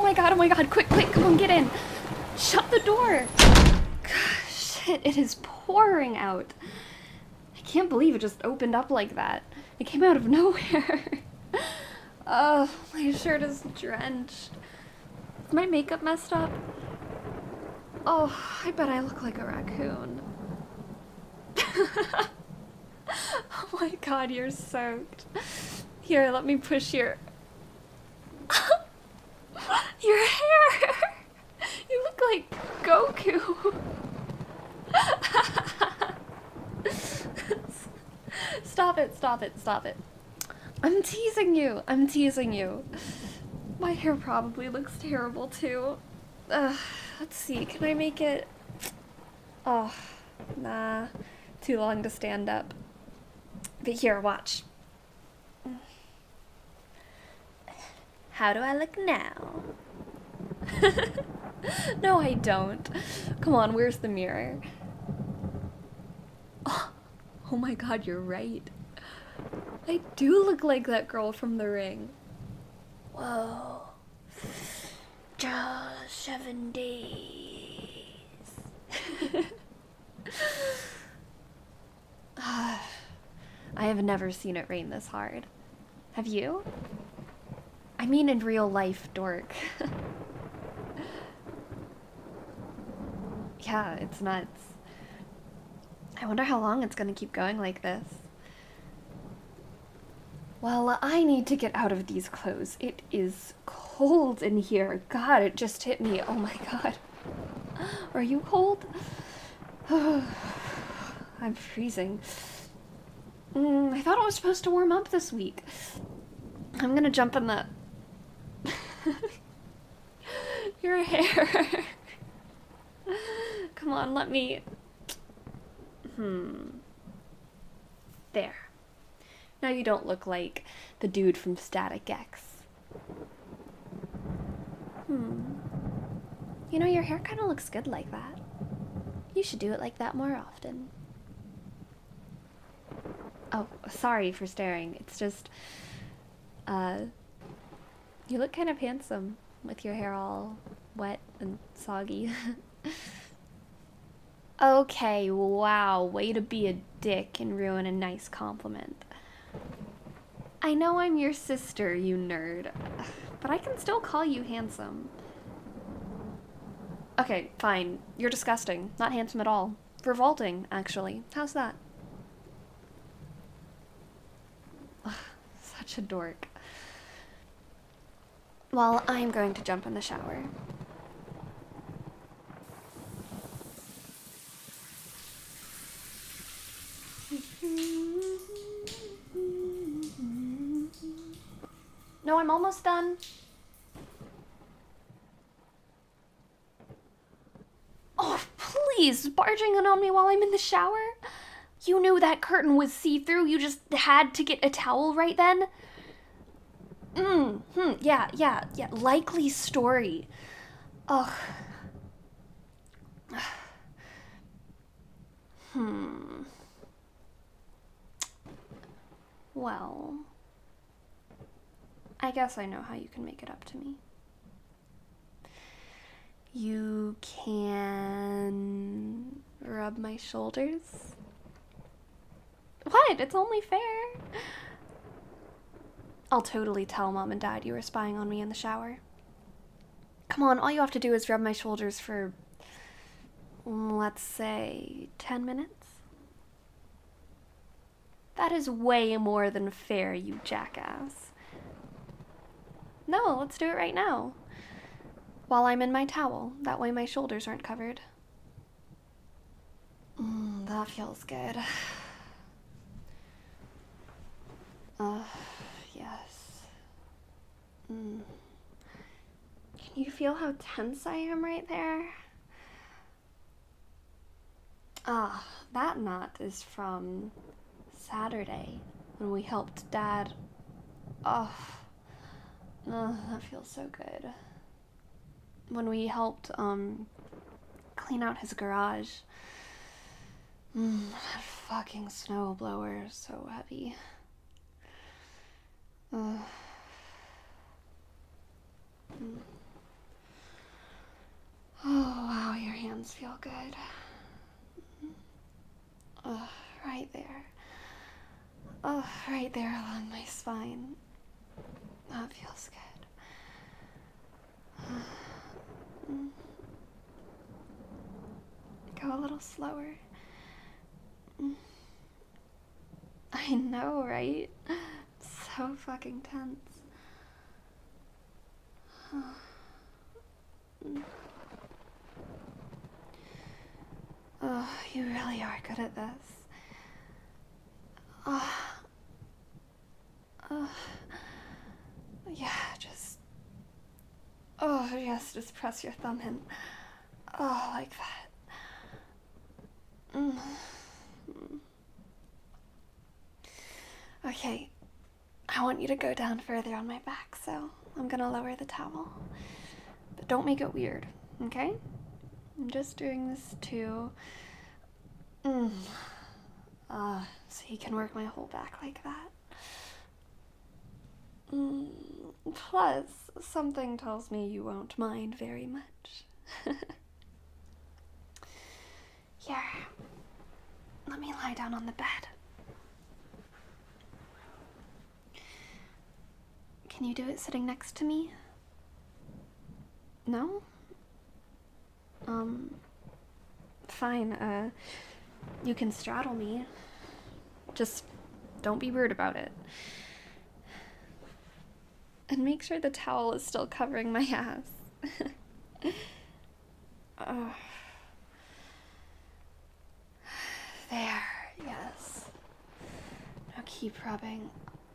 oh my god, quick, come on, get in. Shut the door. Gosh, shit, it is pouring out. I can't believe it just opened up like that. It came out of nowhere. Oh, my shirt is drenched. Is my makeup messed up? Oh, I bet I look like a raccoon. Oh my god, you're soaked. Here, let me push your... Your hair! You look like Goku. Stop it. I'm teasing you. My hair probably looks terrible too. Let's see, can I make it... Oh, nah. Too long to stand up. But here, watch. How do I look now? No, I don't. Come on, where's the mirror? Oh my god, you're right. I do look like that girl from The Ring. Whoa. Just 7 days. I have never seen it rain this hard. Have you? I mean in real life, dork. Yeah, it's nuts. I wonder how long it's gonna keep going like this. Well, I need to get out of these clothes. It is cold in here. God, it just hit me. Oh my god. Are you cold? I'm freezing. I thought it was supposed to warm up this week. I'm gonna jump in the... Your hair. Come on, let me... There. Now you don't look like the dude from Static X. You know, your hair kind of looks good like that. You should do it like that more often. Oh, sorry for staring. It's just, you look kind of handsome with your hair all wet and soggy. Okay, wow, way to be a dick and ruin a nice compliment. I know I'm your sister, you nerd, but I can still call you handsome. Okay, fine. You're disgusting. Not handsome at all. Revolting, actually. How's that? Ugh, such a dork. Well, I'm going to jump in the shower. No, I'm almost done. Oh, please, barging in on me while I'm in the shower? You knew that curtain was see-through, you just had to get a towel right then? Yeah, likely story. Ugh. Well, I guess I know how you can make it up to me. You can rub my shoulders. What? It's only fair. I'll totally tell Mom and Dad you were spying on me in the shower. Come on, all you have to do is rub my shoulders for, let's say, 10 minutes. That is way more than fair, you jackass. No, let's do it right now. While I'm in my towel, that way my shoulders aren't covered. That feels good. Yes. Can you feel how tense I am right there? That knot is from Saturday when we helped Dad. That feels so good. When we helped clean out his garage. That fucking snowblower is so heavy. hands feel good. Oh, right there. Oh, right there along my spine. That feels good. Go a little slower. I know, right? So fucking tense. Oh, you really are good at this. Yeah, just... Oh, yes, just press your thumb in. Oh, like that. Okay, I want you to go down further on my back, so I'm gonna lower the towel. But don't make it weird, okay? I'm just doing this to... so you can work my whole back like that. Plus, something tells me you won't mind very much. Here, let me lie down on the bed. Can you do it sitting next to me? No? Fine, you can straddle me. Just don't be rude about it. And make sure the towel is still covering my ass. There, yes. Now keep rubbing.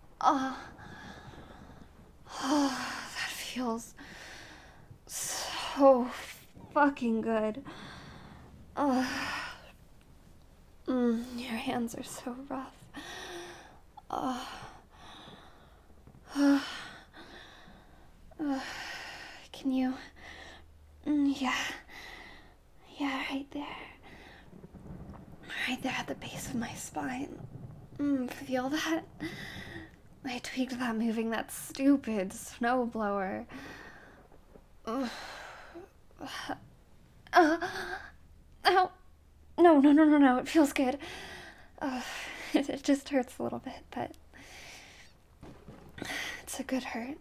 That feels so fucking good. Your hands are so rough. Can you... Yeah, right there. Right there at the base of my spine. Feel that? I tweaked that moving that stupid snowblower. Ow. No, it feels good. It just hurts a little bit, but it's a good hurt.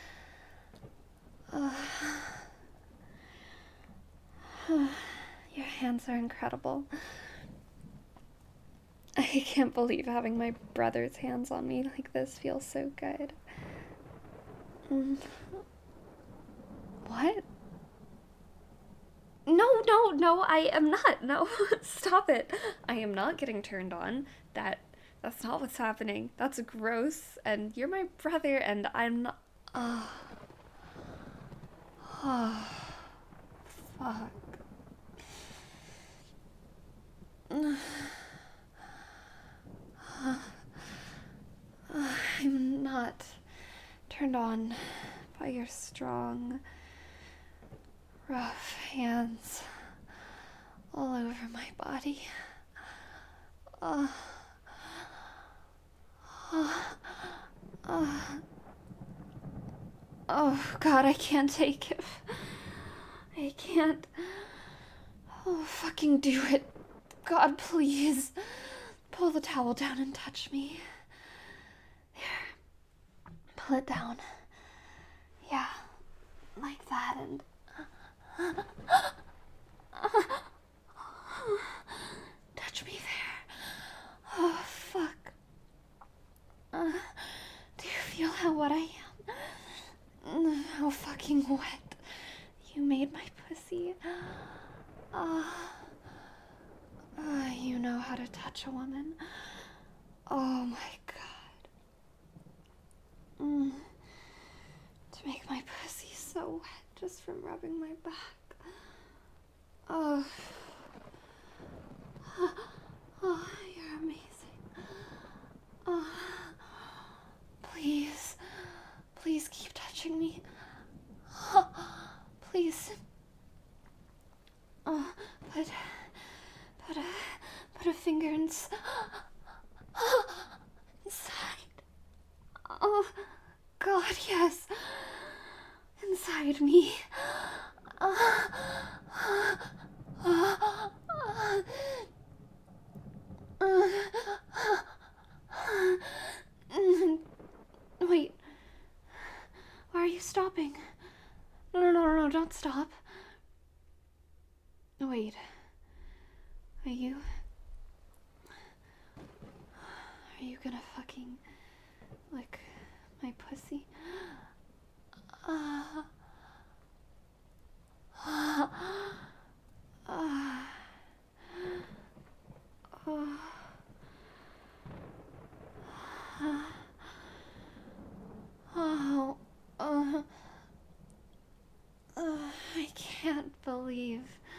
Your hands are incredible. I can't believe having my brother's hands on me like this feels so good. What? No, I am not. No, stop it. I am not getting turned on. That's not what's happening. That's gross, and you're my brother, and I'm not... Fuck. I'm not turned on by your strong, rough hands all over my body. Oh, God, I can't take it. I can't. Oh, fucking do it. God, please. Pull the towel down and touch me. Here. Pull it down. Yeah. Like that and... Touch me there. Oh, fuck. Do you feel how wet I am? How fucking wet. You made my pussy. You know how to touch a woman. Oh my God. To make my pussy so wet just from rubbing my back. Oh, you're amazing. Please keep touching me. Please. Put a finger inside. Oh, God, yes. Inside me. No, don't stop. Wait. Are you gonna fucking lick my pussy? I can't believe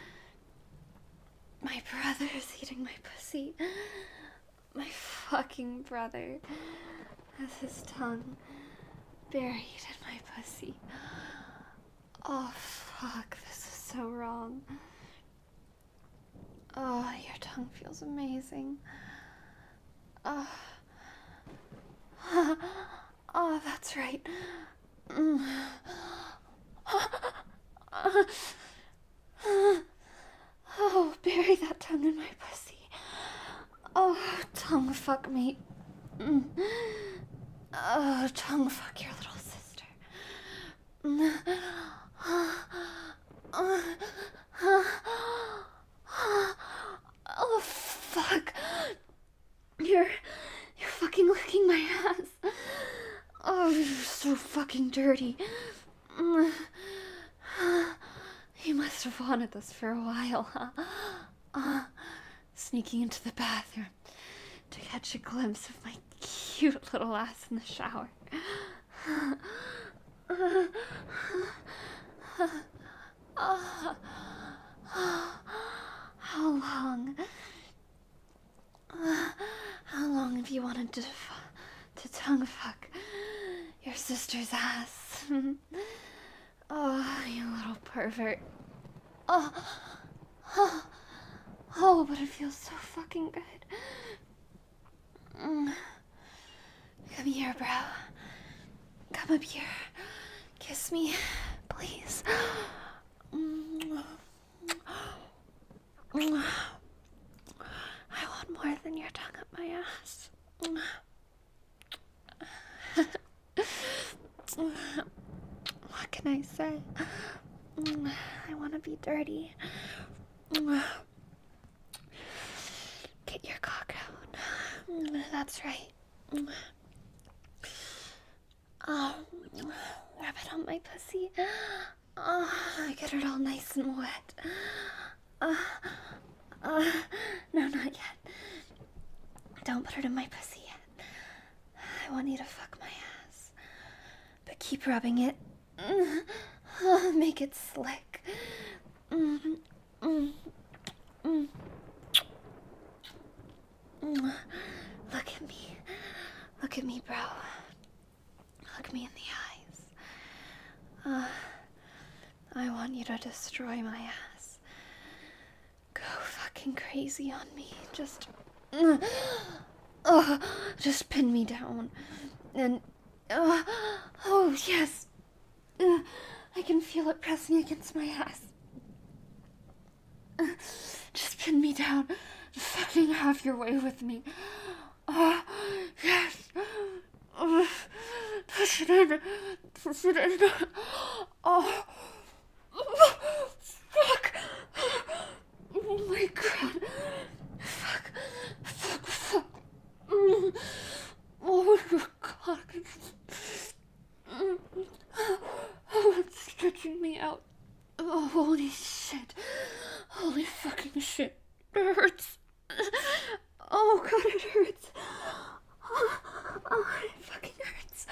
my brother's eating my pussy. My fucking brother has his tongue buried in my pussy. Oh, fuck, this is so wrong. Oh, your tongue feels amazing. Oh, oh, that's right. Oh, bury that tongue in my pussy. Oh, tongue fuck me. Oh, tongue fuck your little sister. Oh, fuck. You're fucking licking my ass. Oh, you're so fucking dirty. You must have wanted this for a while, huh? Sneaking into the bathroom to catch a glimpse of my cute little ass in the shower. How long? How long have you wanted to tongue fuck your sister's ass? Oh, you little pervert. Oh, but it feels so fucking good. Come here, bro. Come up here. Kiss me, please. I want more than your tongue up my ass. What can I say? I want to be dirty. Get your cock out. That's right. Rub it on my pussy. I get it all nice and wet. No, not yet. Don't put it in my pussy yet. I want you to fuck my ass. But keep rubbing it. Make it slick. Look at me. Look at me, bro. Look me in the eyes. I want you to destroy my ass. Go fucking crazy on me. Just pin me down. And, oh, yes. I can feel it pressing against my ass. Just pin me down. Fucking have your way with me. Yes. Push it in. Push it in. Oh. Fuck. Oh my god. Fuck. Fuck. Fuck. Oh my god. Oh, it's stretching me out. Oh, holy shit. Holy fucking shit. It hurts. Oh god, it hurts. Oh, it fucking hurts.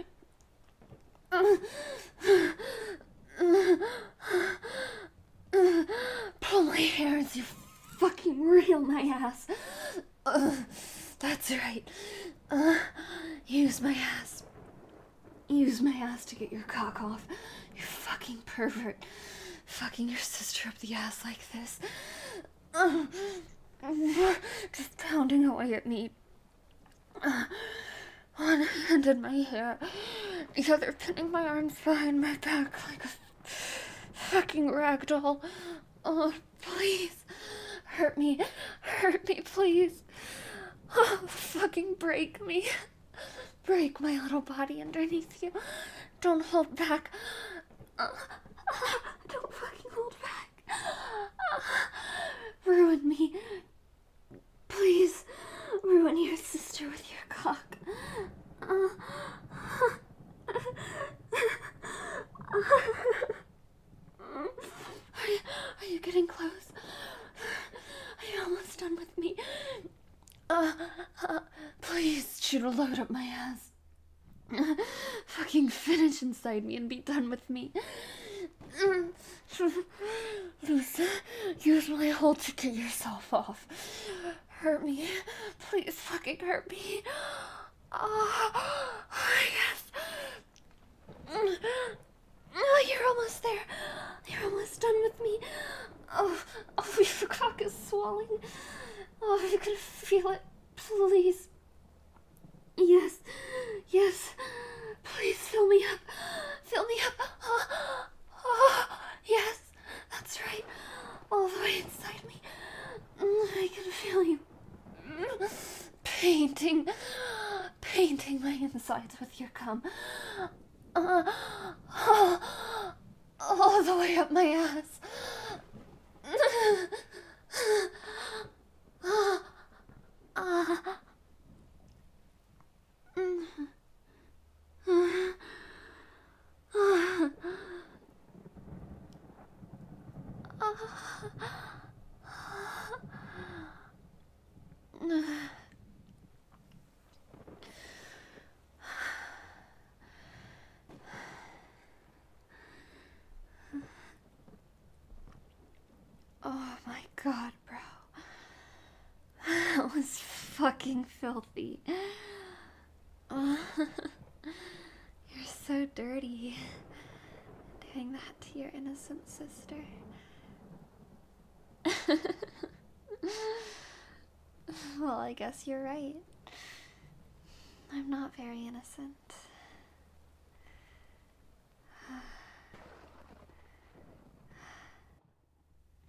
Pull my hair as you fucking reel my ass. That's right. Use my ass. Use my ass to get your cock off. You fucking pervert. Fucking your sister up the ass like this. Just pounding away at me. One hand in my hair, the other pinning my arms behind my back like a fucking ragdoll. Oh, please. Hurt me, please. Oh, fucking break me. Break my little body underneath you. Don't hold back. getting close. You're almost done with me. Please shoot a load up my ass. Fucking finish inside me and be done with me. Lisa, use my hole to get yourself off. Hurt me. Please fucking hurt me. Oh, yes. Oh, you're almost there. You're almost done with me. Oh, your cock is swelling. Oh, you can feel it. Please. Yes. Please fill me up. Yes, that's right. All the way inside me. I can feel you. Painting my insides with your cum. All the way up my ass. Oh my god, bro. That was fucking filthy. You're so dirty. Doing that to your innocent sister. Well, I guess you're right. I'm not very innocent.